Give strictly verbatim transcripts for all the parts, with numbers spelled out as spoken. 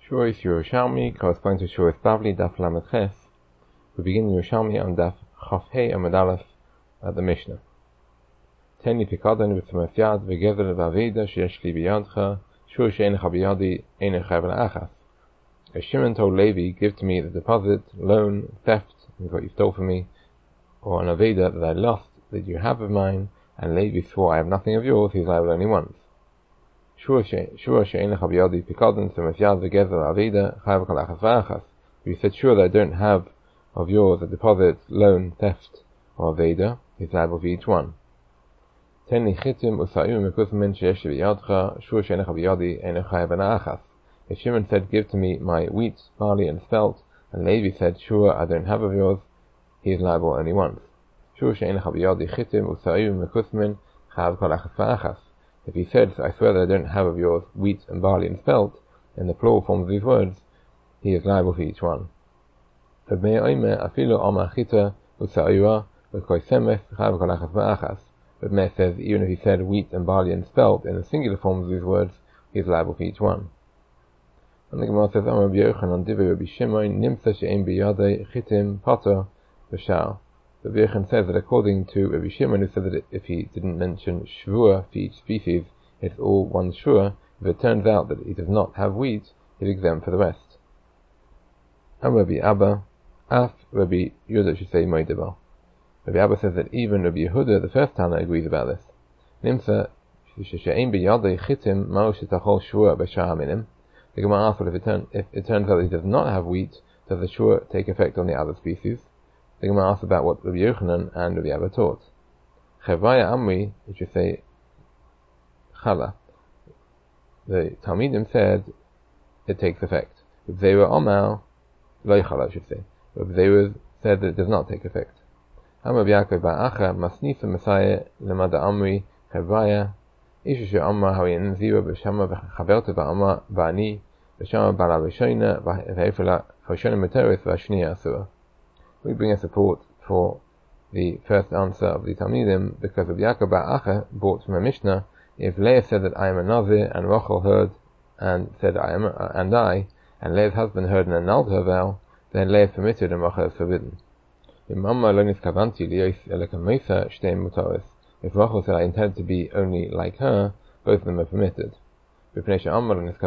Shuris Yerushalmi corresponds to Shuris Bavli Daf Lamed Ches. We begin Yerushalmi on Daf Chaf Hei Amud Aleph at the Mishnah. Teni Pikadon v'Tzemef Yad v'Gever v'Aveda sheyesh li biyadcha Shur she'enecha biyadi enecha v'la'achas. As Shimon told Levi, give to me the deposit, loan, theft, and what you stole from me, or an Aveda that I lost that you have of mine, and Levi swore I have nothing of yours, he is liable only once. Shur she'enecha biyadi Pikadon Tzemef Yad v'Gever v'Aveda chayav kol achas v'achas. If you said sure that I don't have of yours a deposit, loan, theft, or Aveda, he is liable for each one. Ten li chitim usa'im mekuzmin sheyesh biyadcha shur she'enecha biyadi enecha v'la'achas. If Shimon said, give to me my wheat, barley, and spelt, and Levi said, sure, I don't have of yours, he is liable only once. Shur she'enecha biyadi chitim usa'im mekuzmin chayav kol achas v'achas. If he said, I swear that I don't have of yours wheat and barley and spelt, in the plural form of these words, he is liable for each one. But Meir says, even if he said wheat and barley and spelt in the singular form of these words, he is liable for each one. And the Gemara says, Amar Rabbi Yochanan Divrei Rabbi Shimon Nimtza she'ein biyadei chitim pater b'shar. Rabbi Yochanan says that according to Rabbi Shimon, who said that if he didn't mention shvua for each species, it's all one shvua. If it turns out that he does not have wheat, he's exempt for the rest. And Rabbi Abba, Af Rabbi Yehuda should say Moedeba. Rabbi Abba says that even Rabbi Yehuda, the first Tana, agrees about this. Nimsa she'ein biyadei chitim ma'u shetachol shvua b'shar minim. The Gemara asks, well, if it, turn, if it turns out that he does not have wheat, does the shvua take effect on the other species? The Gemara asks about what Rabbi Yochanan and Rabbi Abba taught. Chevaya Amri, it should say Chala. The Talmidim said it takes effect. If they were Omar, Lo Chala, I should say. If they were said that it does not take effect. Amar Yaakov Ba'acha Masnifa Messiah Lemada Amri Chevaya Isha she'amar harin zira b'shama v'chaverta ba'amar ba'ani b'shama ba'la v'shoina v'hefela v'shoina meteris v'ashniya asura. We bring a support for the first answer of the Talmidim because of Yaakov Ba'acha brought from a Mishnah. If Leah said that I am a Nazir and Rachel heard and said I am a, and I and Leah's husband heard and annulled her vow, then Leah is permitted and Rachel is forbidden. Imamma lo niskavanti liyos elekamoisa shteim mutaris. If Rachel said I intend to be only like her, both of them are permitted. And we infer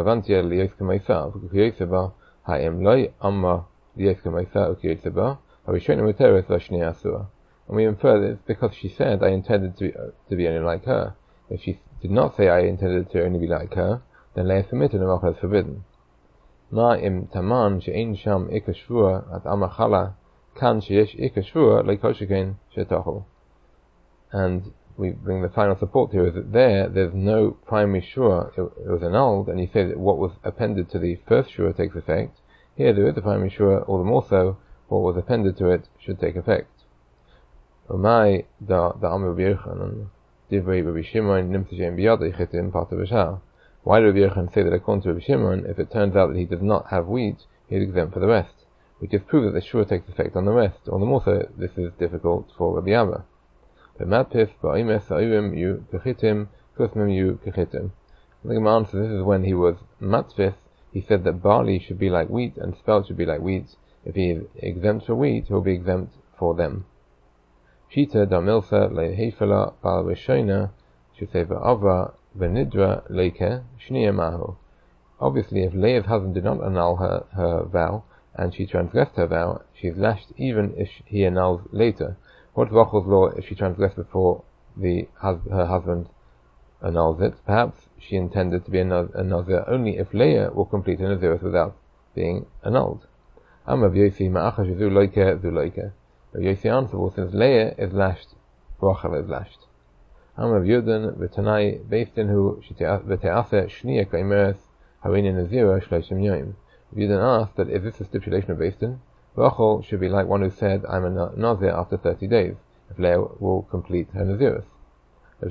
this because she said I intended to be, uh, to be only like her. If she did not say I intended to only be like her, then Leah is permitted and Rachel is forbidden. Ma im taman she'ein sham ikka shvua at amachala kan sheyesh ikka shvua leikoshikin shetachol. And we bring the final support here is that there, there's no primary shura, it, it was annulled, and you say that what was appended to the first shura takes effect. Here there is a primary shura, all the more so, what was appended to it should take effect. Umay da da Amar Rabbi Yochanan Divrei Rabbi Shimon Nimtza she'ein biyadei chitim pater b'shar. Why did Rabbi Yochanan say that according to Rabbi Shimon, if it turns out that he does not have wheat, he is exempt for the rest? We just prove that the shura takes effect on the rest. All the more so, this is difficult for Rabbi Abba. The matpif ba'imes ha'ivim yu kechitim kusmim yu kechitim. The Gemara answers this is when he was matpif. He said that barley should be like wheat and spelt should be like wheat. If he is exempt for wheat, he will be exempt for them. Shita da milsa lehefela bal reshoina should say va'ava v'nidra leike shniya mahu. Obviously, if Leah's husband did not annul her, her vow and she transgressed her vow, she is lashed even if he annuls later. What's Rachel's law if she transgressed before the hus- her husband annuls it? Perhaps she intended to be a, naz- a Nazir only if Leah will complete her Nazirus without being annulled. Amar Yosi ma'acha shezu loike zu loike. Yosi answered, well, since Leah is lashed, Rachel is lashed. Amar Yudan v'tanai beistin hu v'te'ase shniya kaimeres harini Nazira shloshim yoim. Yudan asked that if this is a stipulation of beistin, Rachel should be like one who said, I'm a Nazir after thirty days, if Leah will complete her Nazirus. The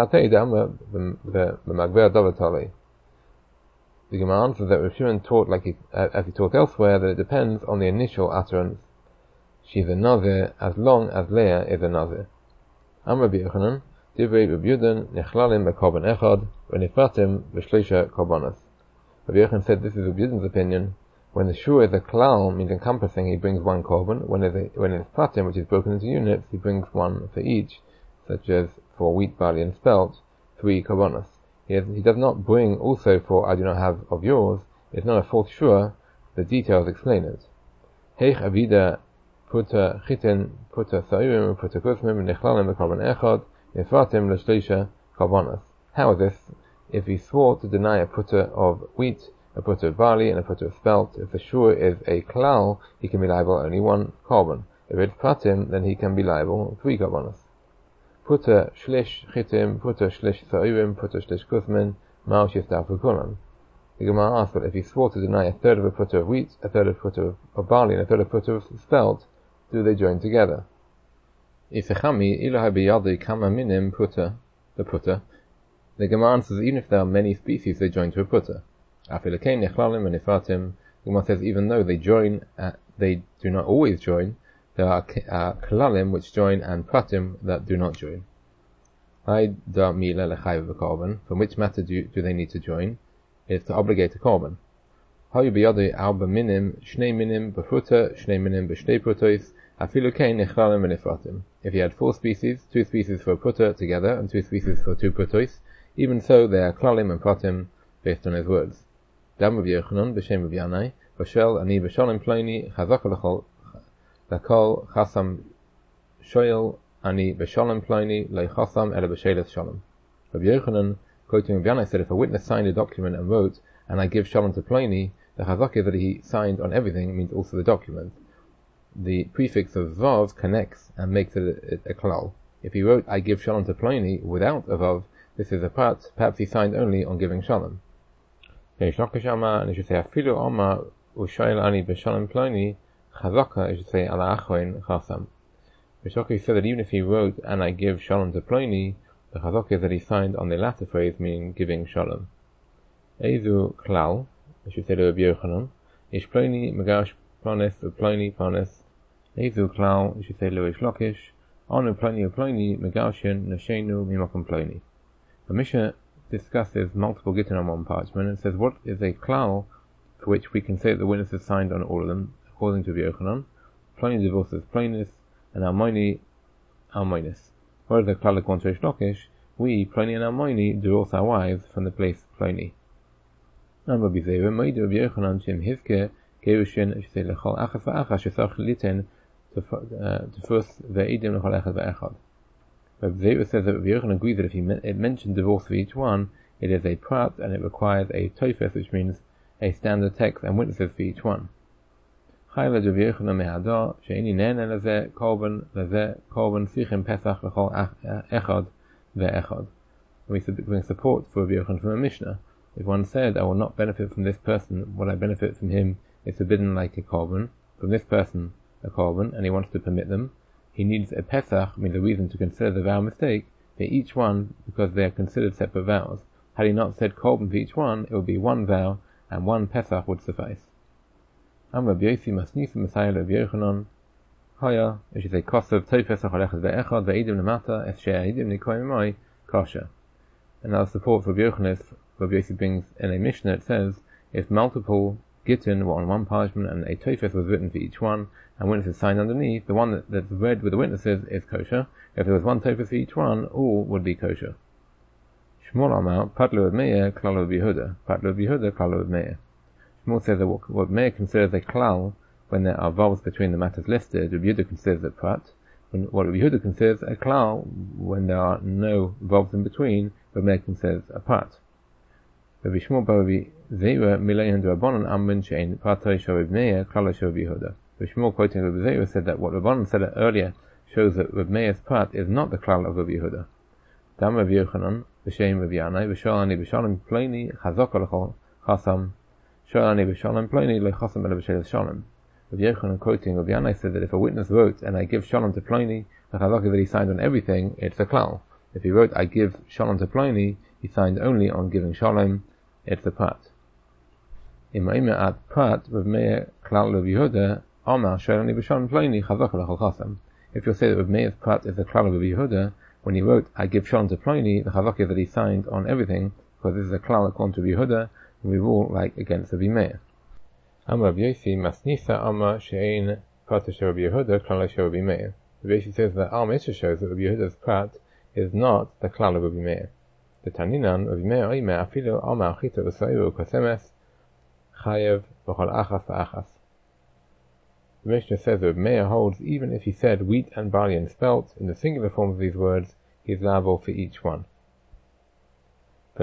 Gemara answers that Rav Shimon taught, like he, uh, as he taught elsewhere, that it depends on the initial utterance. She's a Nazir as long as Leah is a Nazir. Amar Rabbi Yochanan, Divrei Rabbi Yudan, Nechlalim bekorban echad, v'nifratim v'shleisha korbanos. Rabbi Yochanan said this is Rabbi Yehuda's opinion. When the shur is a klal, means encompassing, he brings one korban. When it's a, when it's pratim, which is broken into units, he brings one for each, such as for wheat, barley, and spelt, three korbanos. He, has, he does not bring also for I do not have of yours. It's not a fourth shur. The details explain it. Heich avida puta chitin puta sa'urim puta kusmim nechlalim b'korban echad nefratim l'shleisha korbanos. How is this? If he swore to deny a puta of wheat, a puta of barley, and a puta of spelt, if the shur is a klal, he can be liable only one korban. If it's pratim, then he can be liable three korbanos. Puta shlish chitim, puta shlish sa'urim, puta shlish kusmin, ma'al shiftafu kulam. The Gemara asks, but if he swore to deny a third of a puta of wheat, a third of a puta of barley, and a third of a puta of spelt, do they join together? Isechami ilaha biyadi kama minim puta, the puta. The Gemara answers, even if there are many species, they join to a puta. Afilakein nechlalim and nifatim. The Gemara says, even though they join, uh, they do not always join. There are uh, klalim which join and pratim that do not join. Hai da mila lechayv v'korban. From which matter do, do they need to join? It's to obligate a korban. Hayu biyadi alba minim, shnei minim b'puta, shnei minim b'shnei putois, afilu kein nechlalim v'nifratim. If he had four species, two species for a puta together, and two species for two putois, even so they are klalim and pratim based on his words. Dam Rabbi Yochanan b'shem Rabbi Yanai, v'shel ani b'shalom ploni, chazaka l'chol, l'kol chasam shoyel, ani b'shalom ploni, le'chasam ele b'sheles shalom. Rabbi Yochanan, quoting Rabbi Yanai, said if a witness signed a document and wrote, and I give shalom to Ploni, the chazaka that he signed on everything means also the document. The prefix of vav connects and makes it a, a, a klal. If he wrote, I give shalom to Ploni without a vav, this is a prat, perhaps he signed only on giving shalom. And it should say, afilu oma u'shayel ani b'shalom Ploni, chazaka, it should say, ala achroin chasam. Rishoki said that even if he wrote, and I give shalom to Ploni, the chazaka that he signed on the latter phrase, meaning giving shalom. Eizu klal, I should say to Rabbi Yochanan, ish ploni magash plones u'ploni plones. Eizu klal, I should say to Rish Lakish, anu ploni u'ploni magashin nashenu mimakom ploni. The Mishnah discusses multiple gittin on one parchment and says what is a klal for which we can say that the witnesses signed on all of them, according to Rabbi Yochanan. Ploni divorces plonis, and almoni almonis. Whereas the klal according to Rish Lakish, we, Ploni and Almoni, divorce our wives from the place Ploni. And Rabbi Zera, Moed Rabbi Yochanan, Shem Hizke, Gerushin, I should say, Lechol Achas V'Achas, Shesach Liten, to first Ve'idim Lechol Echad V'Echad. Rabbi Zera says that Rabbi Yochanan agrees that if he it mentioned divorce for each one, it is a prat and it requires a tofes, which means a standard text and witnesses for each one. Chayla Rabbi Yochanan Mehada, She'ini Nene Lezeh, Korban, Lezeh, Korban, Sichim Pesach, Lechol Echad Ve'echad. We bring support for Rabbi Yochanan from a Mishnah. If one said, I will not benefit from this person, what I benefit from him is forbidden like a korban, from this person a korban, and he wants to permit them, he needs a pesach, means a reason to consider the vow mistake, for each one, because they are considered separate vows. Had he not said korban for each one, it would be one vow, and one pesach would suffice. Am Rabbi Yossi Masnisa Messiah Rabbi Yochanan, Haya, which is a kosav tofes acholechad ve'echad ve'idim lemata, es she'a'idim nikoim moi, kosher. And our support for Rabbi Yochanan, Rabbi Yossi brings in a Mishnah, it says, if multiple gittin were on one parchment and a tofes was written for each one, and witnesses signed underneath, the one that, that's read with the witnesses is kosher. If there was one tofes for each one, all would be kosher. Shmuel Amar, Patlu of Meir, Klal of Yehuda. Patlu of Yehuda, Klal of Meir. Shmuel says that what, what Meir considers a klal, when there are vowels between the matters listed, Rabbi Yehuda considers a prat. When, what Rabbi Yehuda considers a klal, when there are no vowels in between, Rabbi Meir considers a prat. Rabbi Shmuel bar Rabbi Zera mileihen d'Rabbanan amrin she'ein pratei shel Rabbi Meir klal shel Rabbi Yehuda. Rabbi Shmuel, quoting Rabbi Zera, said that what Rabbanan said earlier shows that Rabbi Meir's prat is not the klal of Rabbi Yehuda. Dam Rabbi Yochanan b'shem Rabbi Yanai v'sholani b'shalom ploni chazaka l'chol chasam sholani b'shalom ploni lechasam ele b'sheles shalom. Rabbi Yochanan, quoting Rabbi Yanai, said that if a witness wrote and I give shalom to Ploni, the chazaka that he signed on everything, it's a klal. If he wrote I give shalom to Ploni, he signed only on giving shalom, it's a prat. In Ma'imah at prat, Rav Meir klal of Yehuda, Omar sholani b'shalom Ploni chazaka l'chol chasam. If you'll say that Rav Meir's prat is the klal of Yehuda, when he wrote I give shalom to Ploni, the chazaka that he signed on everything, because this is a klal according to Yehuda, we rule like against Rabbi Meir. Amar Rabbi Yossi Masnisa Amar She'ein Prata Shel Rabbi Yehuda Klal Shel Rabbi Meir. Rabbi Yossi says that Al Mishnah shows that Rabbi Yehuda's prat is not the klal of Rabbi Meir. The Taninan Rabbi Meir Oimer Afilu Amar Chita V'Sairu Kosemes Chayev V'Chol Achas V'Achas. The Mishnah says that Rabbi Meir holds even if he said wheat and barley and spelt in the singular forms of these words, he is liable for each one. A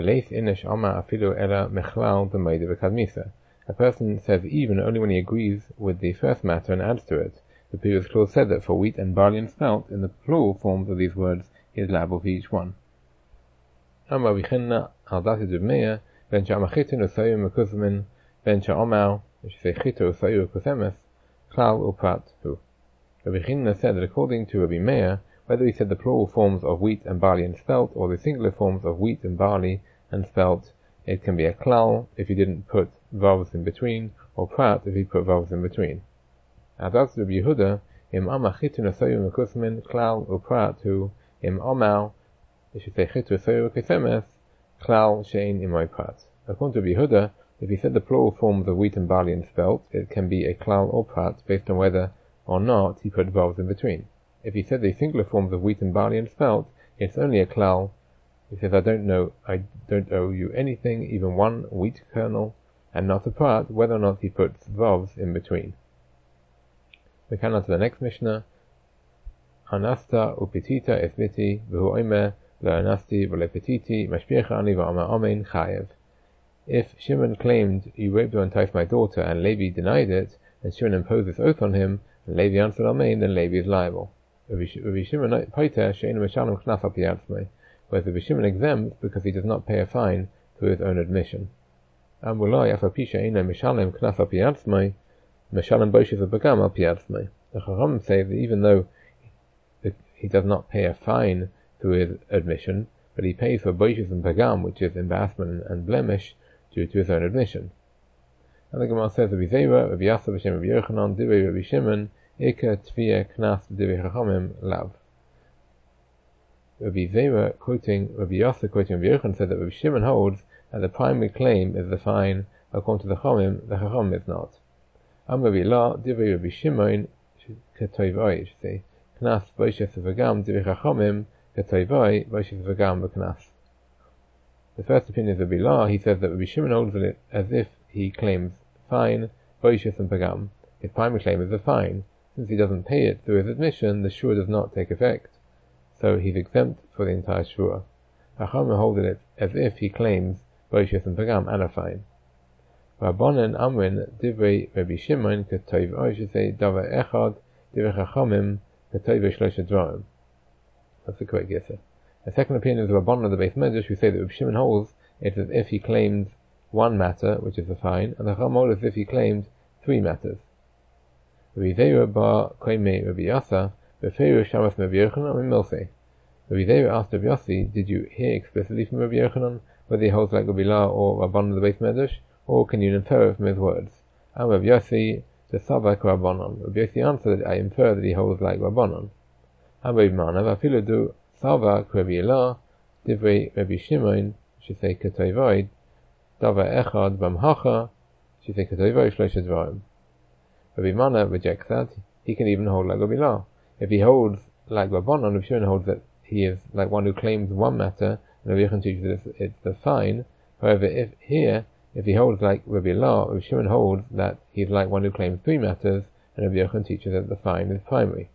person says even only when he agrees with the first matter and adds to it. The previous clause said that for wheat and barley and spelt, in the plural forms of these words, he is liable for each one. Amar Vichinna al Dasid Rabbi Meir, ben she'amachitin u'sayim u'kuzmin, ben she'omar, which is a chita u'sayu u'kusemes, klal u'prat hu. Rabbi Vichinna said that according to Rabbi Meir, whether he said the plural forms of wheat and barley and spelt, or the singular forms of wheat and barley and spelt, it can be a klal if he didn't put vowels in between, or prat if he put vowels in between. Adas Rabbi Yehuda, im amar chitin u'sayu u'kusmin, klal u'prat hu, im omar, it should say chita u'sayu u'kusemes, klal she'ein imoy prat. According to Rabbi Yehuda, if he said the plural forms of wheat and barley and spelt, it can be a klal or prat based on whether or not he put vowels in between. If he said the singular forms of wheat and barley and spelt, it's only a klal. He says, I don't know, I don't owe you anything, even one wheat kernel, and not a prat, whether or not he puts vowels in between. We can on to the next Mishnah. Anasta upetita esmiti v'hu omer le'anasti v'lepetiti mashpiach ani v'amar amen chayev. If Shimon claimed, you raped or enticed my daughter, and Levi denied it, and Shimon imposed this oath on him, and Levi answered amen, then Levi is liable. Rabbi Shimon paiter she'einu meshalem knas al pi atzmai, whereas Rabbi Shimon exempts because he does not pay a fine through his own admission. Amulai af al pi she'einu meshalem knas al pi atzmai, meshalem boishes v'bagam al pi atzmai. The Chacham say that even though he does not pay a fine through his admission, but he pays for boishes and bagam, which is embarrassment and blemish, due to his own admission. And the Gemara says, Rabbi Zeira, Rabbi Yasser b'shem Rabbi Yochanan, Divrei Rabbi Shimon, Ika Tviyah Knas Divrei Chachamim Lav. Rabbi Zeira, quoting Rabbi Yasser, quoting Rabbi Yochanan, said that Rabbi Shimon holds that the primary claim is the fine, according to the Chachamim, the Chachamim is not. Am Rabbi La, Divrei Rabbi Shimon, Ketoivoi, you should say, Knas Boishes V'Gam Divrei Chachamim, Ketoivoi, Boishes V'Gam V'Knas. The first opinion is Rabbi La. He says that Rabbi Shimon holds it as if he claims fine, boishus and pagam. His primary claim is the fine. Since he doesn't pay it through his admission, the shua does not take effect, so he's exempt for the entire shua. Chachamim hold it as if he claims boishus and pagam and a fine. Rabbanan Amrin Divrei Rabbi Shimon Ketov, or I should say Davar Echad Divrei Chachamim Ketov Shlosha Dvarim. That's the correct guess. The second opinion is the Rabbanan of the Beis Medrash, who say that Rabbi Shimon holds it as if he claimed one matter, which is the fine, and the Chacham holds as if he claimed three matters. Rabbi Zeira bar Koimei Rabbi Yasa, Befeiru Shamas Rabbi Yochanan and Milsei. Rabbi Zeira asked Rabbi Yossi, did you hear explicitly from Rabbi Yochanan whether he holds like Rabbi La or Rabbanan of the Beis Medrash, or can you infer it from his words? And Rabbi Yossi, the Savak Rabbanan. Rabbi Yossi answered, I infer that he holds like Rabbanan. And Rabbi Manav, Afilu do Savak Rabbi La, Divrei Rabbi Shimon, should say Ketoivoi, Davar Echad Bamhacha, should say Ketoivoi Shlosha Dvarim. Rabbi Mana rejects that. He can even hold like Rabbi La. If he holds like Rabbanan, Rabbi Shimon holds that he is like one who claims one matter, and Rabbi Yochanan teaches that it's, it's the fine. However, if here, if he holds like Rabbi La, Rabbi Shimon holds that he is like one who claims three matters, and Rabbi Yochanan teaches that the fine is primary.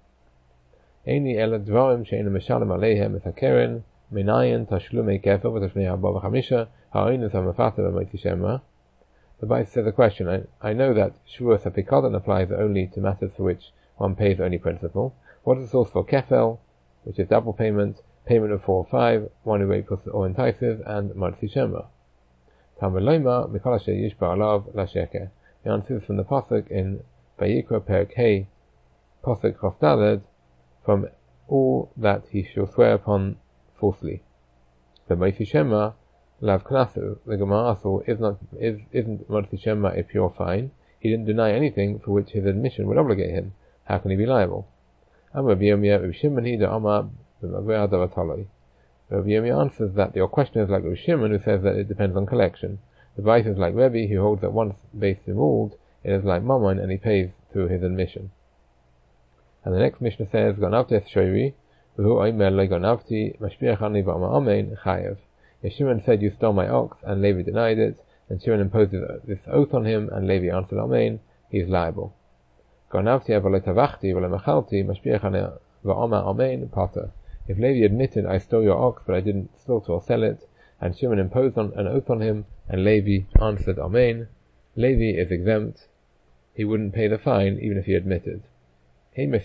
Eini ela dvarim she'enu meshalem aleihem es hakeren, minayin tashlumei kefer v'tashlumei arba v'chamisha, ha'oinus ha'mafata v'moiti shema. The Bais says a question. I, I know that Shuras HaPikadon applies only to matters for which one pays only principal. What is the source for kefel, which is double payment, payment of four or five, one who rapes or entices, and Moiti Shema? Talmud Loima, Mikol Asher Yishba Alav Lasheke. The answer is from the Pasuk in Vayikra Perek Hey, Pasuk Chof Daled, from all that he shall swear upon falsely. The Moiti Shema, Lav Knasu, the Gemara thought, is not, is, isn't Moiti Shema a pure fine? He didn't deny anything for which his admission would obligate him. How can he be liable? Rabbi Yirmiyah answers that your question is like Rabbi Shimon, who says that it depends on collection. The Bais is like Rebbe, who holds that once base ruled, it is like Mammon, and he pays through his admission. And the next Mishnah says, Ganavti es shoiri, v'hu oimer le ganavti, mashpiach ani v'ama amen, chayev. If Shimon said, you stole my ox, and Levi denied it, and Shimon imposed this oath on him, and Levi answered amen, he is liable. Ganavti v'le tavachti v'le machalti, mashpiach ani v'ama amen, pater. If Levi admitted, I stole your ox, but I didn't slaughter or sell it, and Shimon imposed on, an oath on him, and Levi answered amen, Levi is exempt. He wouldn't pay the fine, even if he admitted. If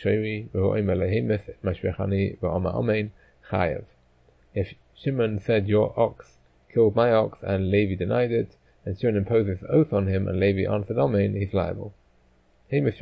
Shimon said, your ox killed my ox, and Levi denied it, and Shimon imposed this oath on him, and Levi answered amen, he's liable. If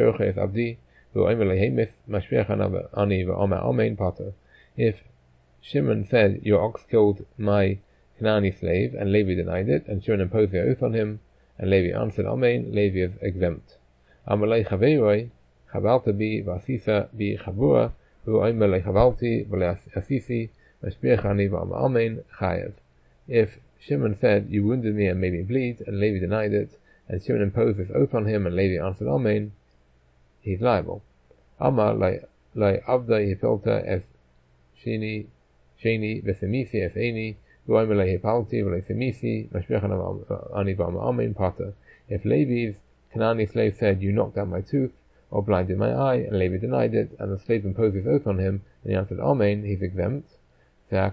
Shimon said, your ox killed my Canaanite slave, and Levi denied it, and Shimon imposed the oath on him, and Levi answered amen, Levi is exempt. Amalei chaveiroi, chavalta bi v'asisa bi chavura, v'oimer lechavalti v'le'asisi, mashpiach ani v'ama amen, chayev. If Shimon said, you wounded me and made me bleed, and Levi denied it, and Shimon imposed this oath on him, and Levi answered amen, he's liable. Amar le avda hipilta es sheni sheni v'semisi es eni, v'oimer lehipalti v'lesemisi, mashpiach ani v'ama amen, pater. If Levi's Canaanite slave said, you knocked out my tooth, or blinded my eye, and Levi denied it, and the slave imposed his oath on him, and he answered amen, he's exempt. The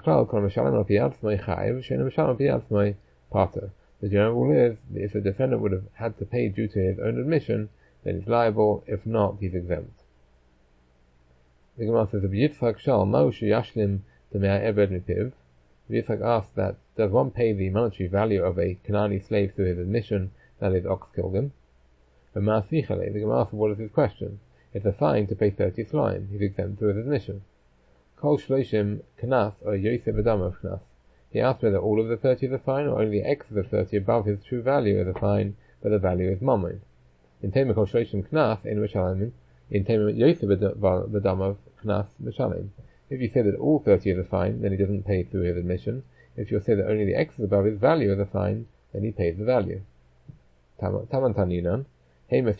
general rule is that if the defendant would have had to pay due to his own admission, then he's liable. If not, he's exempt. The Gemara says, Yitzchak shal ma'u sheyashlim d'mei eved mipiv. Yitzchak asked that, does one pay the monetary value of a Canaanite slave through his admission that his ox killed him? The Gemara asked, what is his question? It's a fine to pay thirty slime. He's exempt through his admission. Kol shloshim knas or yosef adamav knas. He asked whether all of the thirty is a fine, or only the excess of thirty above his true value is a fine, but the value is mammon. In tema kol shloshim knas in mishalim, in tema yosef adamav knas mishalim. If you say that all thirty is a fine, then he doesn't pay through his admission. If you say that only the excess above his value is a fine, then he pays the value. Taman taninan. We first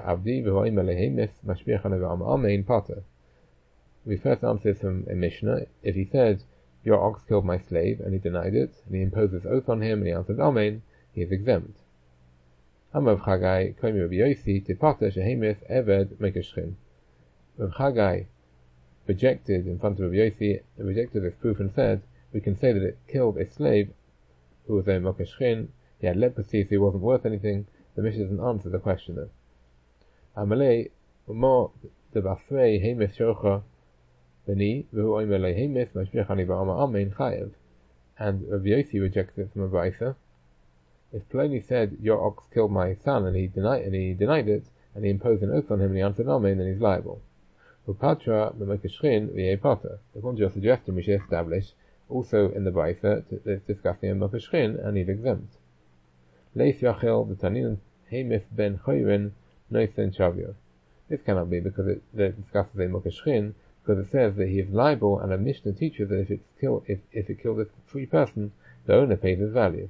answer this from a Mishnah. If he said, your ox killed my slave, and he denied it, and he imposed this oath on him, and he answered amen, he is exempt. Rav Chagai rejected in front of Rav Yossi, rejected this proof and said, we can say that it killed a slave who was a mokeshchin, he had leprosy, so he wasn't worth anything. The Mishnah doesn't answer the questioner. Amalei mo debafrei heimis shocha b'ni v'hu oimer le heimis mashpiach ani v'ama amen chayev. And Rav Yossi rejects it from a brayso. If Pliny said, your ox killed my son, and he denied and he denied it, and he imposed an oath on him, and he answered amen, then he's liable. Upatra b'mekeshchin v'yei pater. According to your suggestion, we should establish also in the brayso that's discussing a mekeshchin, and he's exempt. Leis Yachel the Tanin Heimis ben Choyrin Noisen Shavio. This cannot be because it, it discusses a Mokeshchin, because it says that he is liable, and a Mishnah teaches that if it's kill, if, if it killed a free person, the owner pays his value.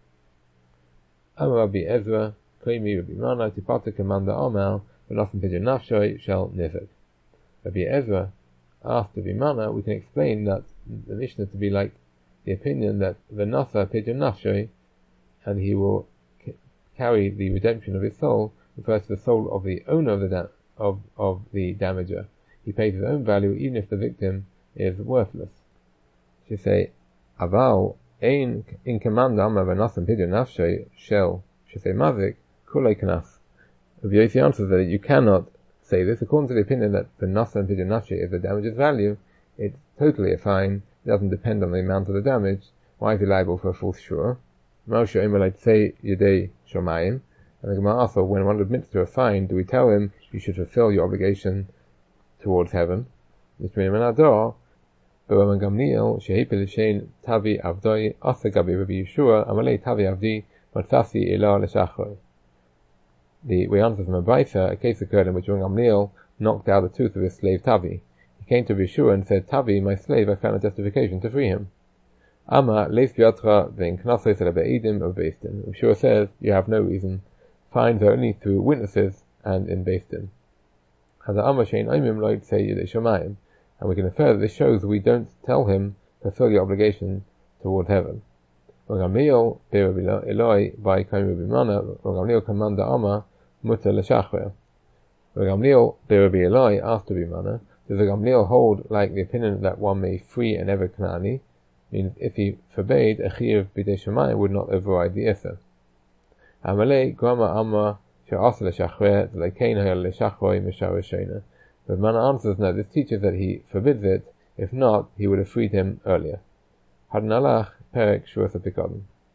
Amar Rabbi Ezra, Koimi Rabbi Mana, Tipata Commander Amal, V'nosim Pidyon Nafshoi Shel Nifek. Rabbi Ezra asked Rabbi Mana, we can explain that the Mishnah to be like the opinion that V'nosa Pidyon Nafshoi, and he will carry the redemption of his soul, refers to the soul of the owner of the da- of of the damager. He pays his own value even if the victim is worthless. She say, Aval ein in command amar v'nasam pidyon nafshay shel. She say mazik kulei knas. Rabbi Yossi answers that you cannot say this according to the opinion that the nasam pidyon nafshay is the damager's value. It's totally a fine. It doesn't depend on the amount of the damage. Why is he liable for a false shur? Moshe Emelite say Yedei Shomayim, and the Gemara asks, when one admits to a fine, do we tell him you should fulfill your obligation towards heaven? Mishmei Menador, B'Raman Gamliel Shehipel Shein Tavi Avdoi Asa Gabi Rabbi Yeshua Amalei Tavi Avdi Matzasi Elah L'Shachor. The we answer from a brayso, a case occurred in which Rabbi Gamliel knocked out the tooth of his slave Tavi. He came to Yeshua and said, Tavi, my slave, I found a justification to free him. Ama leis biatra vein knasos ele be'edim or beis din. Rav Shua says you have no reason. Fines are only through witnesses and in beis din. As a Ama shein oimim lo say yidei shamayim, and we can infer that this shows that we don't tell him to fulfill your obligation toward heaven. Gamliel be'Rabbi Eloi by Kaim Rabbi Mana. Gamliel commanda Ama mutter l'shachver. Gamliel be'Rabbi Eloi asked Rabbi Mana, does the Gamliel hold like the opinion that one may free an Eved Kanaani? Means if he forbade, a chiyuv b'dei shamayim would not override the issa. Amalei grama Ama she'asa l'shachver l'kein hayal l'shachvoi mishar rishona. But Mana answers, no, this teaches that he forbids it. If not, he would have freed him earlier. Hadnalach perek shuas apikadon.